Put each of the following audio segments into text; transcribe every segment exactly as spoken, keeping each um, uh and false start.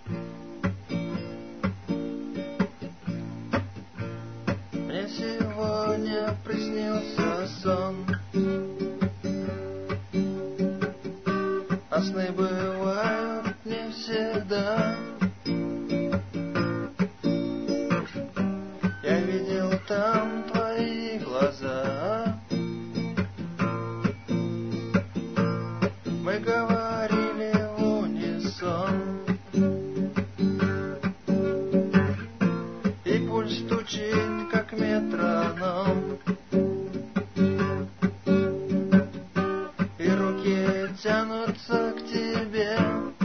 Мне сегодня приснился сон, а сны бывают не всегда. Я видел там твои глаза, мы говорили в унисон, и пульс стучит, как метроном, и руки тянутся к тебе,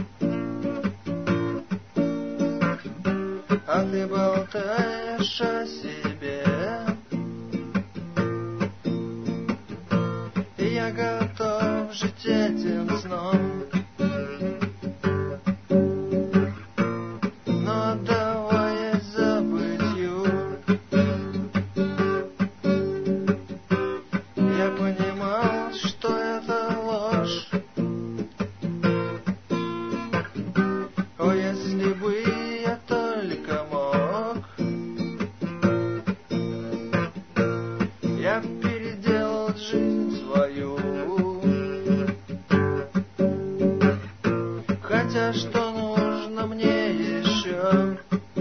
а ты болтаешь о себе, и я готов жить этим сном. Но отдаваясь забытью, я понимал, что это ложь. О, если бы я только мог, я б переделал жизнь свою. Хотя что нужно мне еще?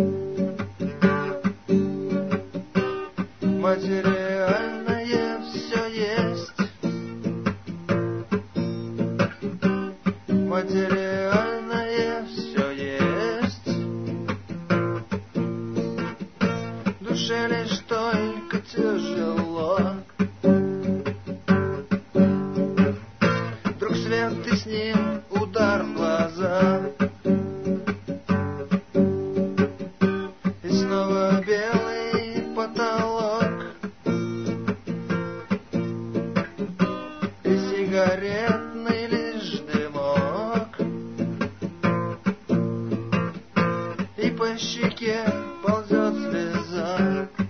Материальное все есть, материальное все есть, душе лишь только тяжело. Вдруг свет и с ним удар в глаза, и снова белый потолок, и сигаретный лишь дымок, и по щеке ползет слеза.